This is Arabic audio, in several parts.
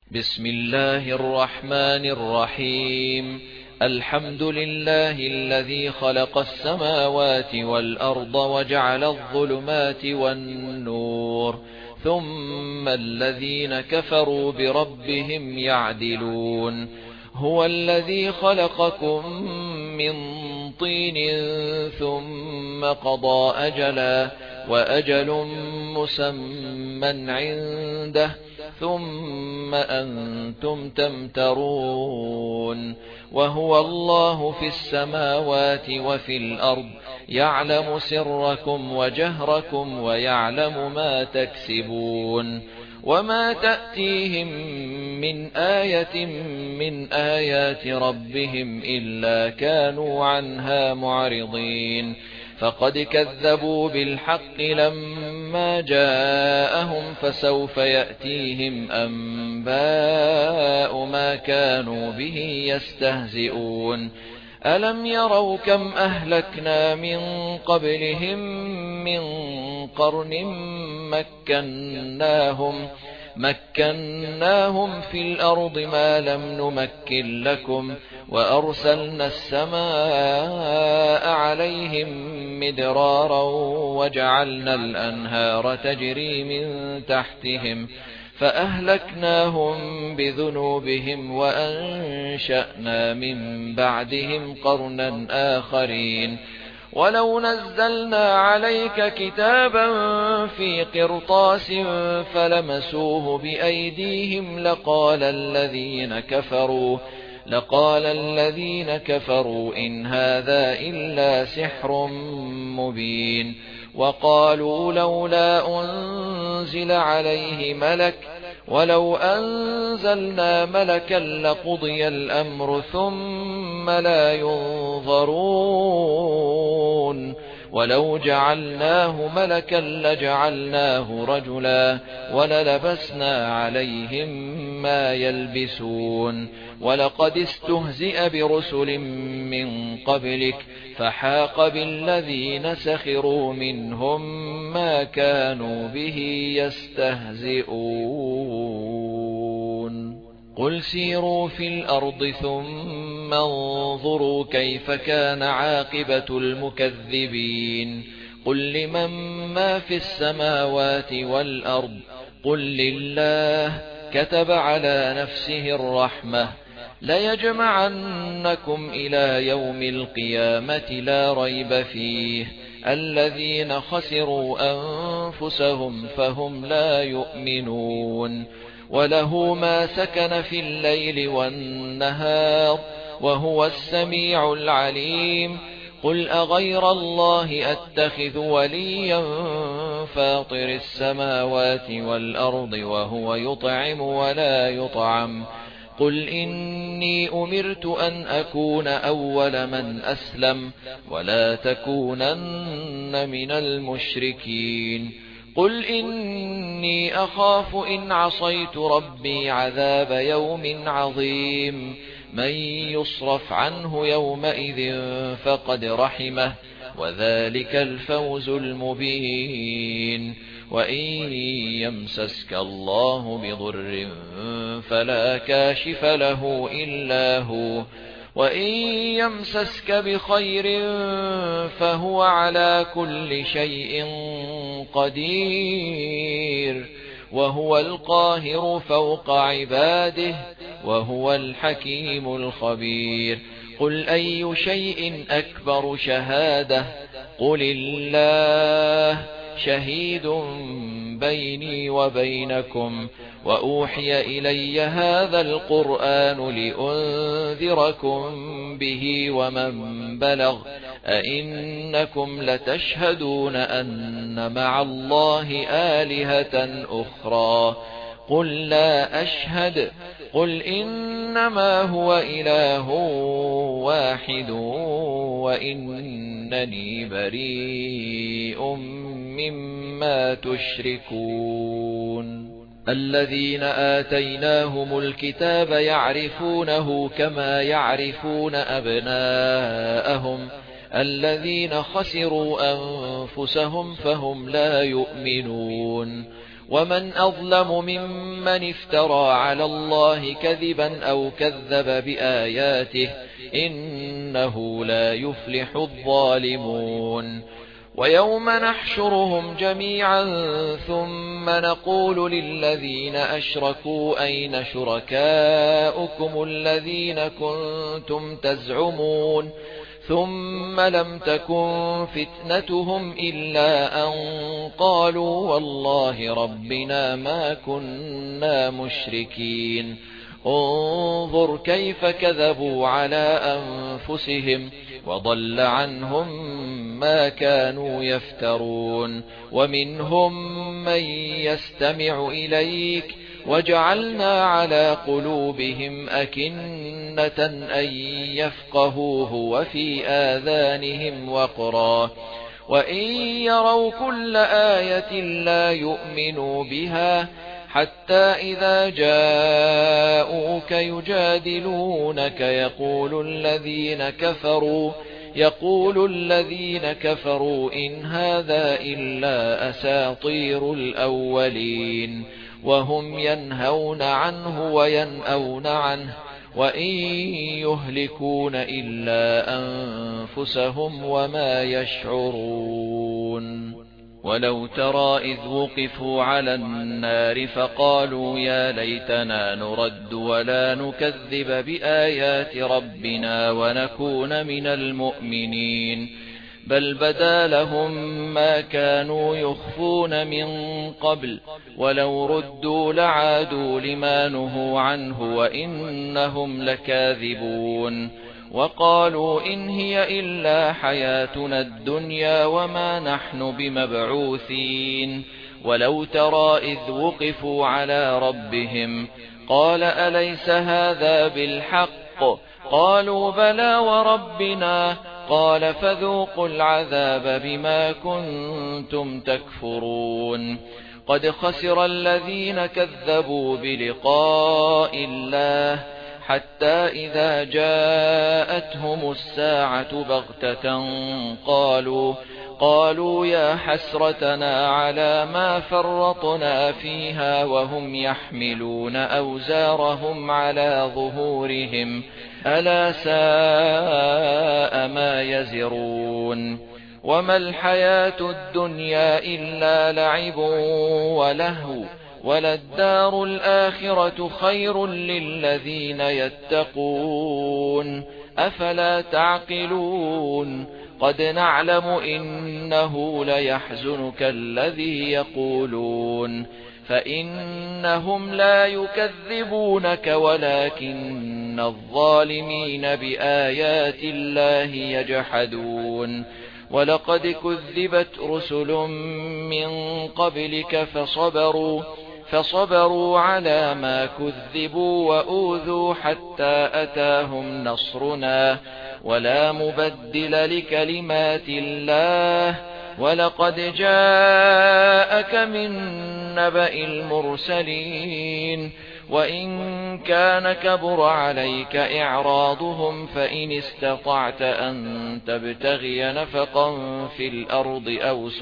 بسم الله الرحمن الرحيم. الحمد لله الذي خلق السماوات والأرض وجعل الظلمات والنور، ثم الذين كفروا بربهم يعدلون. هو الذي خلقكم من طين ثم قضى أجلا، وأجل مسمى عنده، ثم أنتم تمترون. وهو الله في السماوات وفي الأرض، يعلم سركم وجهركم ويعلم ما تكسبون. وما تأتيهم من آية من آيات ربهم إلا كانوا عنها معرضين. فقد كذبوا بالحق لما جاءهم، فسوف يأتيهم أنباء ما كانوا به يستهزئون. ألم يروا كم أهلكنا من قبلهم من قرن مكناهم في الأرض ما لم نمكن لكم، وأرسلنا السماء عليهم مدرارا، وجعلنا الأنهار تجري من تحتهم، فأهلكناهم بذنوبهم وأنشأنا من بعدهم قرنا آخرين. ولو نزلنا عليك كتابا في قرطاس فلمسوه بأيديهم لقال الذين كفروا إن هذا إلا سحر مبين. وقالوا لولا أنزل عليه ملك، ولو أنزلنا ملكا لقضي الأمر ثم لا ينظرون. ولو جعلناه ملكا لجعلناه رجلا، وللبسنا عليهم ما يلبسون. ولقد استهزئ برسل من قبلك، فحاق بالذين سخروا منهم ما كانوا به يستهزئون. قل سيروا في الأرض ثم انظروا كيف كان عاقبة المكذبين. قل لمن ما في السماوات والأرض، قل لله. كتب على نفسه الرحمة، ليجمعنكم إلى يوم القيامة لا ريب فيه. الذين خسروا أنفسهم فهم لا يؤمنون. وله ما سكن في الليل والنهار، وهو السميع العليم. قل أغير الله أتخذ وليا فاطر السماوات والأرض وهو يطعم ولا يطعم. قل إني أمرت أن أكون أول من أسلم، ولا تكونن من المشركين. قل إني أخاف إن عصيت ربي عذاب يوم عظيم. من يصرف عنه يومئذ فقد رحمه، وذلك الفوز المبين. وإن يمسسك الله بضر فلا كاشف له إلا هو، وإن يمسسك بخير فهو على كل شيء قدير. وهو القاهر فوق عباده، وهو الحكيم الخبير. قل أي شيء أكبر شهادة؟ قل الله شهيد بيني وبينكم. وأوحي إلي هذا القرآن لأنذركم به ومن بلغ. أئنكم لتشهدون أن مع الله آلهة أخرى؟ قل لا أشهد. قل إنما هو إله واحد وإنني بريء مما تشركون. الذين آتيناهم الكتاب يعرفونه كما يعرفون أبناءهم. الذين خسروا أنفسهم فهم لا يؤمنون. ومن أظلم ممن افترى على الله كذبا أو كذب بآياته إنه لا يفلح الظالمون ويوم نحشرهم جميعا ثم نقول للذين أشركوا أين شركاؤكم الذين كنتم تزعمون ثم لم تكن فتنتهم إلا أن قالوا والله ربنا ما كنا مشركين انظر كيف كذبوا على أنفسهم وضل عنهم ما كانوا يفترون ومنهم من يستمع إليك وجعلنا على قلوبهم أكنة أن يفقهوه وفي آذانهم وقرا وإن يروا كل آية لا يؤمنوا بها حتى إذا جاءوك يجادلونك يقول الذين كفروا إن هذا إلا أساطير الأولين وهم ينهون عنه وينأون عنه وإن يهلكون إلا أنفسهم وما يشعرون ولو ترى إذ وقفوا على النار فقالوا يا ليتنا نرد ولا نكذب بآيات ربنا ونكون من المؤمنين بل بدا لهم ما كانوا يخفون من قبل ولو ردوا لعادوا لما نهوا عنه وإنهم لكاذبون وقالوا إن هي إلا حياتنا الدنيا وما نحن بمبعوثين ولو ترى إذ وقفوا على ربهم قال أليس هذا بالحق قالوا بلى وربنا قال فذوقوا العذاب بما كنتم تكفرون قد خسر الذين كذبوا بلقاء الله حتى إذا جاءتهم الساعة بغتة قالوا يا حسرتنا على ما فرطنا فيها وهم يحملون أوزارهم على ظهورهم ألا ساء ما يزرون وما الحياة الدنيا إلا لعب ولهو وللدار الآخرة خير للذين يتقون أفلا تعقلون قد نعلم إنه ليحزنك الذي يقولون فإنهم لا يكذبونك ولكن الظالمين بآيات الله يجحدون ولقد كذبت رسل من قبلك فصبروا على ما كذبوا وأوذوا حتى أتاهم نصرنا ولا مبدل لكلمات الله ولقد جاءك من نبأ المرسلين وإن كان كبر عليك إعراضهم فإن استطعت أن تبتغي نفقا في الأرض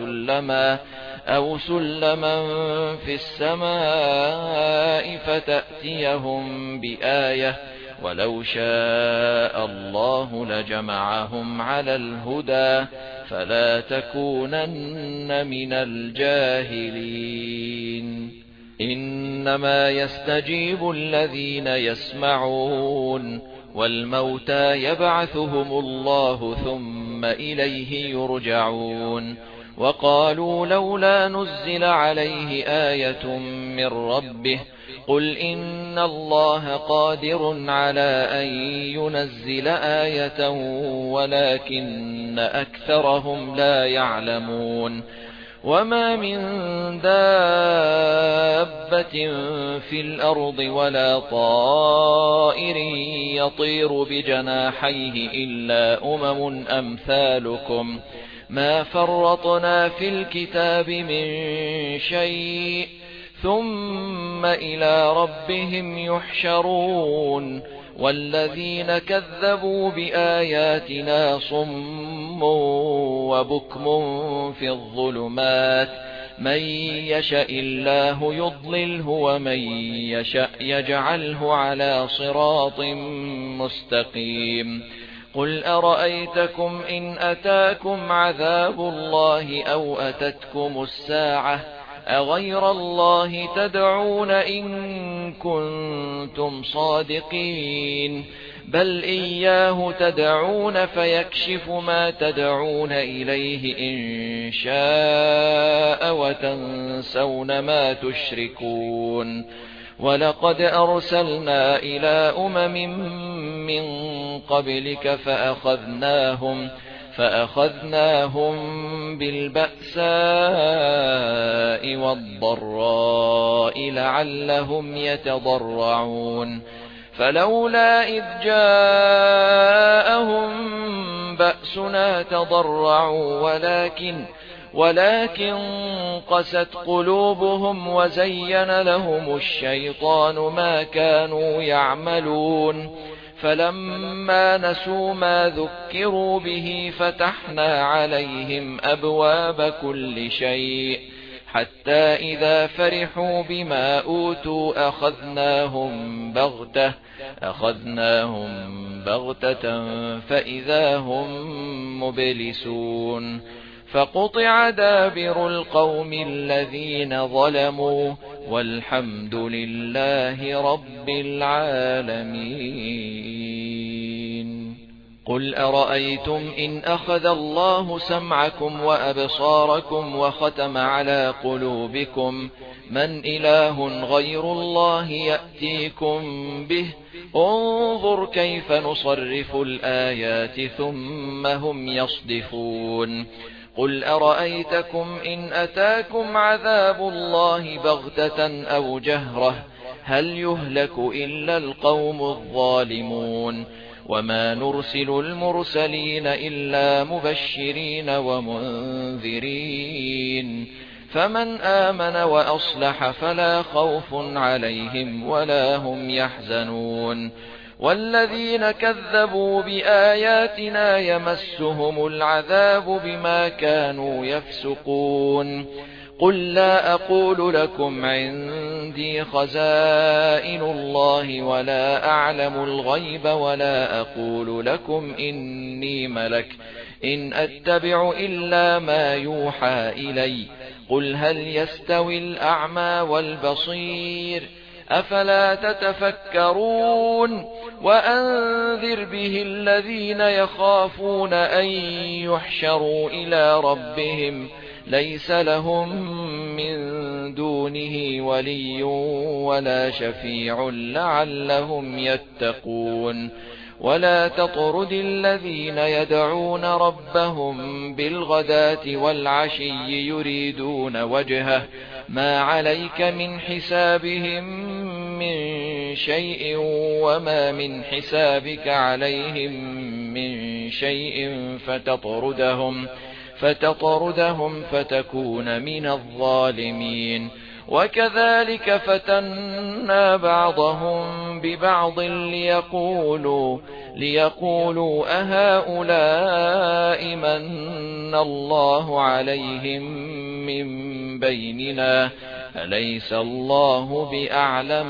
أو سلما في السماء فتأتيهم بآية ولو شاء الله لجمعهم على الهدى فلا تكونن من الجاهلين إنما يستجيب الذين يسمعون والموتى يبعثهم الله ثم إليه يرجعون وقالوا لولا نزل عليه آية من ربه قل إن الله قادر على أن ينزل آية ولكن أكثرهم لا يعلمون وما من دابة في الأرض ولا طائر يطير بجناحيه إلا أمم أمثالكم ما فرطنا في الكتاب من شيء ثم إلى ربهم يحشرون والذين كذبوا بآياتنا صم وبكم في الظلمات من يشاء الله يضلله ومن يشاء يجعله على صراط مستقيم قل أرأيتكم إن أتاكم عذاب الله أو أتتكم الساعة أغير الله تدعون إن كنتم صادقين بل إياه تدعون فيكشف ما تدعون إليه إن شاء وتنسون ما تشركون ولقد أرسلنا إلى من قبلك فأخذناهم بالبأساء والضراء لعلهم يتضرعون فلولا إذ جاءهم بأسنا تضرعوا ولكن قست قلوبهم وزين لهم الشيطان ما كانوا يعملون فلما نسوا ما ذكروا به فتحنا عليهم أبواب كل شيء حتى إذا فرحوا بما أوتوا أخذناهم بغتة فإذا هم مبلسون فقطع دابر القوم الذين ظلموا والحمد لله رب العالمين قل أرأيتم إن أخذ الله سمعكم وأبصاركم وختم على قلوبكم من إله غير الله يأتيكم به انظر كيف نصرف الآيات ثم هم يصدفون قل أرأيتكم إن أتاكم عذاب الله بغتة أو جهرة هل يهلك إلا القوم الظالمون وما نرسل المرسلين إلا مبشرين ومنذرين فمن آمن وأصلح فلا خوف عليهم ولا هم يحزنون والذين كذبوا بآياتنا يمسهم العذاب بما كانوا يفسقون قل لا أقول لكم عندي خزائن الله ولا أعلم الغيب ولا أقول لكم إني ملك إن أتبع إلا ما يوحى إلي قل هل يستوي الأعمى والبصير أفلا تتفكرون وأنذر به الذين يخافون أن يحشروا إلى ربهم ليس لهم من دونه ولي ولا شفيع لعلهم يتقون ولا تطرد الذين يدعون ربهم بالغداة والعشي يريدون وجهه ما عليك من حسابهم من شيء وما من حسابك عليهم من شيء فتطردهم فتكون من الظالمين وكذلك فتنا بعضهم ببعض ليقولوا أهؤلاء من الله عليهم من بيننا أليس الله بأعلم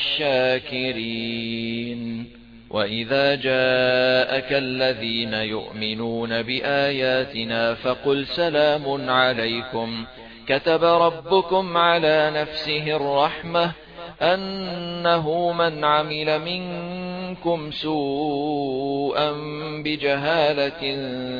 بالشاكرين وإذا جاءك الذين يؤمنون بآياتنا فقل سلام عليكم كتب ربكم على نفسه الرحمة أنه من عمل منكم سوءا بجهالة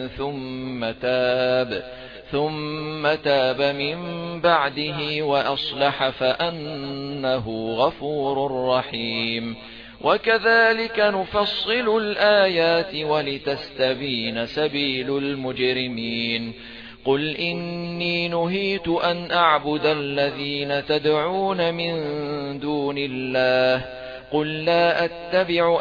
ثم تاب من بعده وأصلح فأنه غفور رحيم وكذلك نفصل الآيات ولتستبين سبيل المجرمين قل إني نهيت أن أعبد الذين تدعون من دون الله قل لا أتبع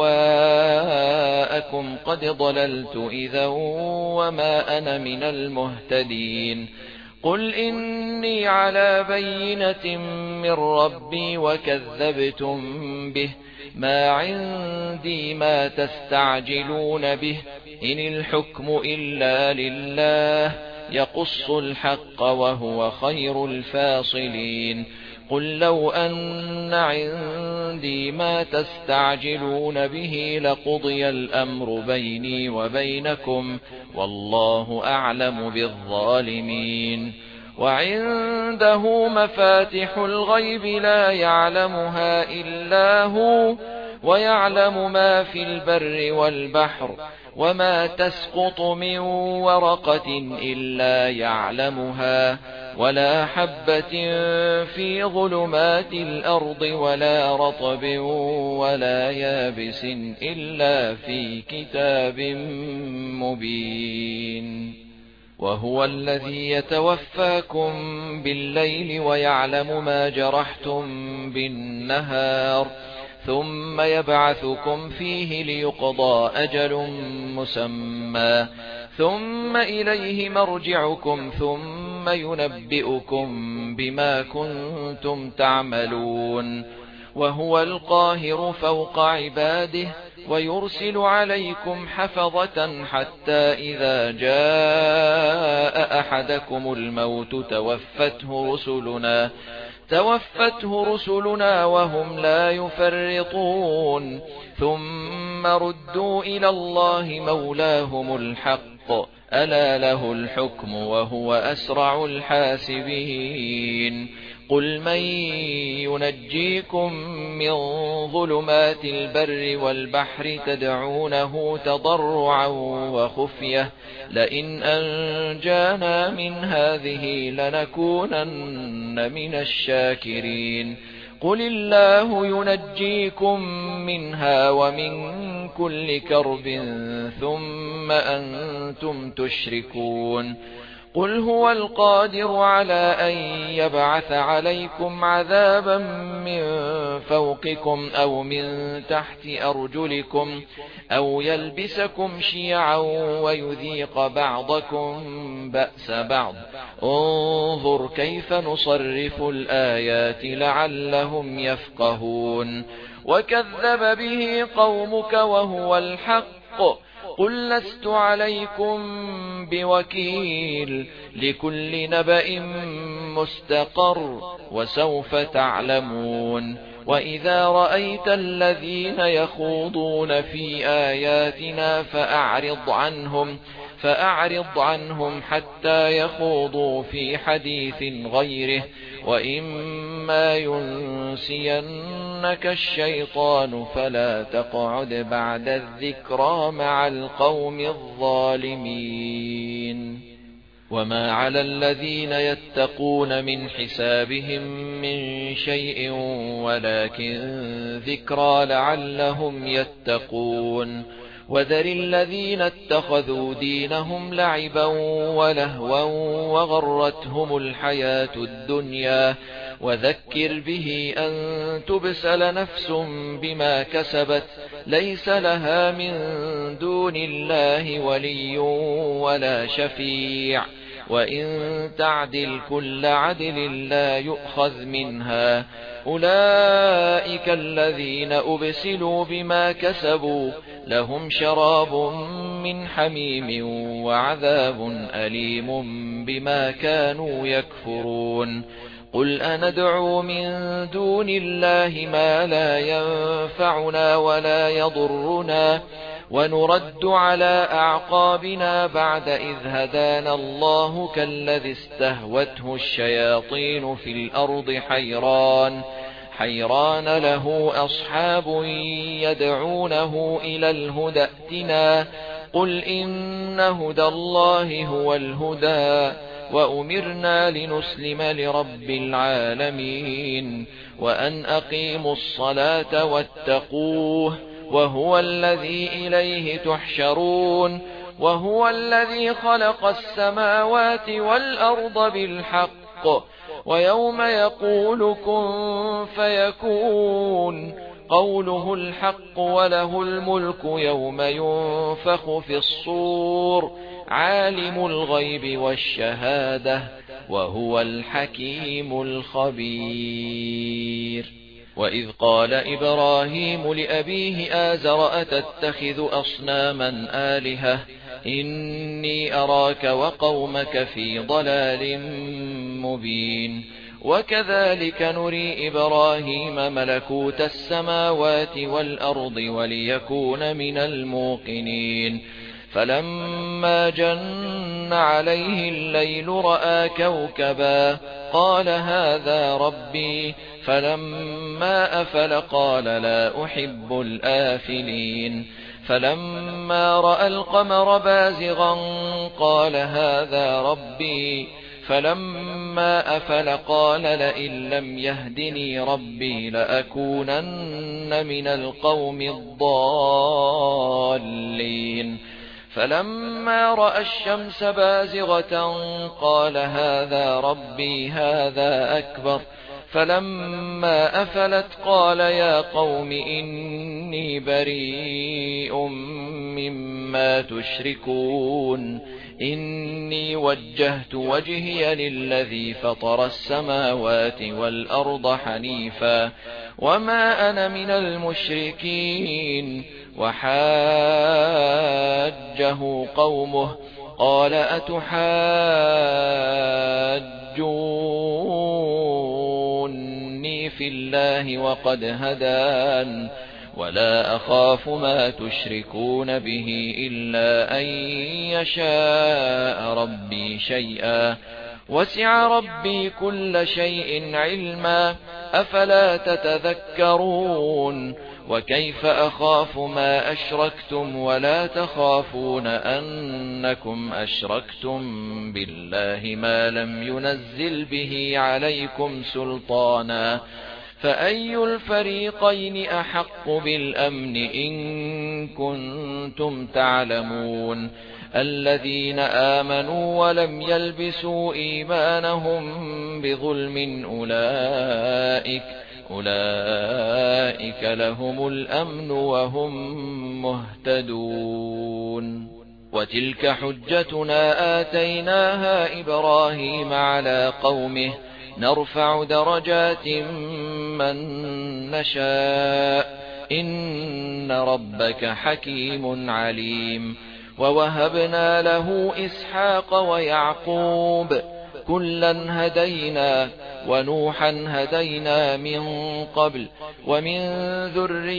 أهواءكم قد ضللت إذا وما أنا من المهتدين قل إني على بينة من ربي وكذبتم به ما عندي ما تستعجلون به إن الحكم إلا لله يقص الحق وهو خير الفاصلين قل لو أن عندي ما تستعجلون به لقضي الأمر بيني وبينكم والله أعلم بالظالمين وعنده مفاتح الغيب لا يعلمها إلا هو ويعلم ما في البر والبحر وما تسقط من ورقة إلا يعلمها ولا حبة في ظلمات الأرض ولا رطب ولا يابس إلا في كتاب مبين وهو الذي يتوفاكم بالليل ويعلم ما جرحتم بالنهار ثم يبعثكم فيه ليقضى أجل مسمى ثم إليه مرجعكم ثم ينبئكم بما كنتم تعملون وهو القاهر فوق عباده ويرسل عليكم حفظة حتى إذا جاء أحدكم الموت توفته رسلنا وهم لا يفرطون ثم ردوا إلى الله مولاهم الحق ألا له الحكم وهو أسرع الحاسبين قل من ينجيكم من ظلمات البر والبحر تدعونه تضرعا وخفية لئن أنجانا من هذه لنكونن من الشاكرين قل الله ينجيكم منها ومن كل كرب ثم أنتم تشركون قل هو القادر على أن يبعث عليكم عذابا من فوقكم أو من تحت أرجلكم أو يلبسكم شيعا ويذيق بعضكم بأس بعض انظر كيف نصرف الآيات لعلهم يفقهون وكذب به قومك وهو الحق قل لست عليكم بوكيل لكل نبأ مستقر وسوف تعلمون وإذا رأيت الذين يخوضون في آياتنا فأعرض عنهم حتى يخوضوا في حديث غيره وإما ينسينك الشيطان فلا تقعد بعد الذكرى مع القوم الظالمين وما على الذين يتقون من حسابهم من شيء ولكن ذكرى لعلهم يتقون وذر الذين اتخذوا دينهم لعبا ولهوا وغرتهم الحياة الدنيا وذكر به أن تبسل نفس بما كسبت ليس لها من دون الله ولي ولا شفيع وإن تعدل كل عدل لا يؤخذ منها أولئك الذين أبسلوا بما كسبوا لهم شراب من حميم وعذاب أليم بما كانوا يكفرون قل أندعو من دون الله ما لا ينفعنا ولا يضرنا ونرد على أعقابنا بعد إذ هدانا الله كالذي استهوته الشياطين في الأرض حيران له أصحاب يدعونه إلى الهدى ائتنا قل إن هدى الله هو الهدى وأمرنا لنسلم لرب العالمين وأن أقيموا الصلاة واتقوه وهو الذي إليه تحشرون وهو الذي خلق السماوات والأرض بالحق ويوم يقول كن فيكون قوله الحق وله الملك يوم ينفخ في الصور عالم الغيب والشهادة وهو الحكيم الخبير وإذ قال إبراهيم لأبيه آزر أتتخذ أصناما آلهة إني أراك وقومك في ضلال مبين وكذلك نري إبراهيم ملكوت السماوات والأرض وليكون من الموقنين فلما جن عليه الليل رأى كوكبا قال هذا ربي فلما أفل قال لا أحب الآفلين فلما رأى القمر بازغا قال هذا ربي فلما أفل قال لئن لم يهدني ربي لأكونن من القوم الضالين فلما رأى الشمس بازغة قال هذا ربي هذا أكبر فلما أفلت قال يا قوم إني بريء مما تشركون إني وجهت وجهي للذي فطر السماوات والأرض حنيفا وما أنا من المشركين وحاجه قومه قال أتحاجوني في الله وقد هدان ولا أخاف ما تشركون به إلا أن يشاء ربي شيئا وسع ربي كل شيء علما أفلا تتذكرون وكيف أخاف ما أشركتم ولا تخافون أنكم أشركتم بالله ما لم ينزل به عليكم سلطانا فأي الفريقين أحق بالأمن إن كنتم تعلمون الذين آمنوا ولم يلبسوا إيمانهم بظلم أولئك لهم الأمن وهم مهتدون وتلك حجتنا آتيناها إبراهيم على قومه نرفع درجات من نشاء إن ربك حكيم عليم ووهبنا له إسحاق ويعقوب كلا هدينا ونوحا هدينا من قبل ومن ذريته